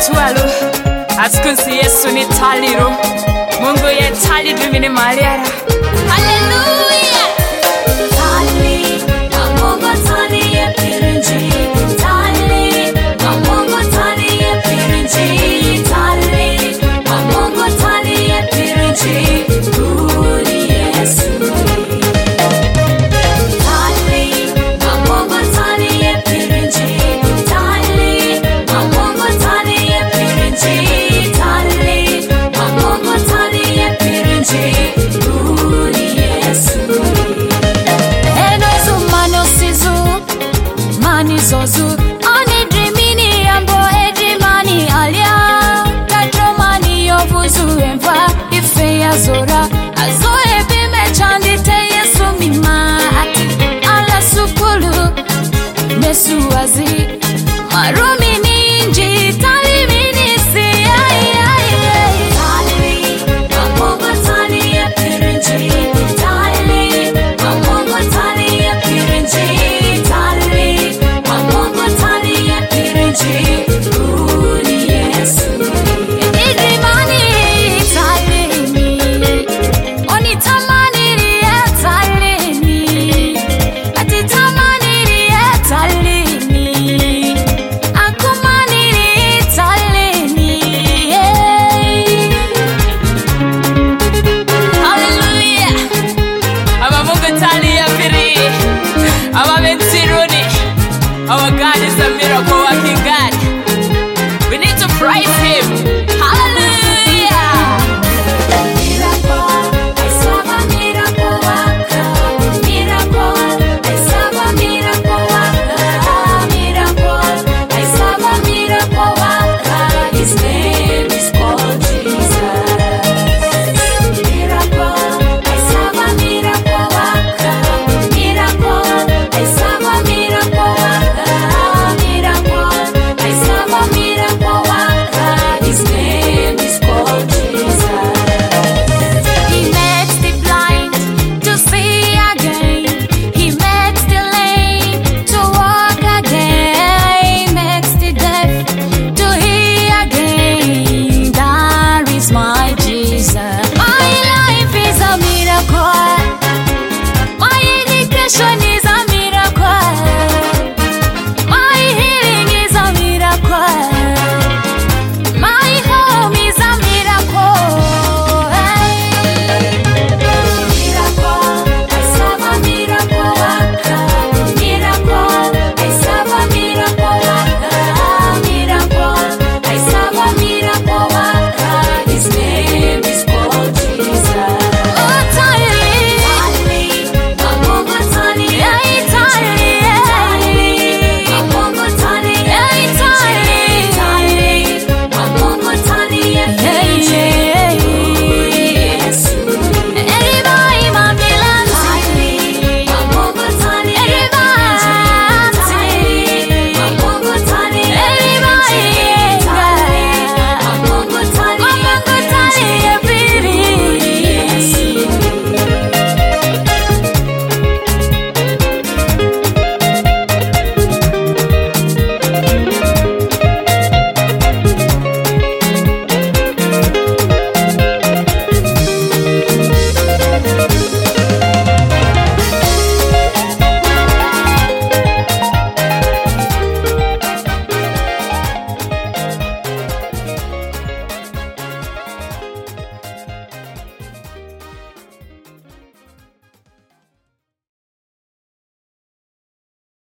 tualu askunsi Yesu ni taliro Mungu ye tali dumini mariara. Hallelujah. Tali Mungu tali ye pirinji. Tali Mungu tali ye pirinji. Tali Mungu tali ye pirinji. Uni Yesu. Tali Mungu tali ye pirinji. Tali Mungu tali ye pirinji. Tali Mungu tali ye pirinji. Uni Yesu. Eno izu mano sizu mani zozu ani dreamini ambo edrimani alia katromani yovuzu emva ife ya zora azoe bime chandite Yesu mima ati ala supulu mesuazi marum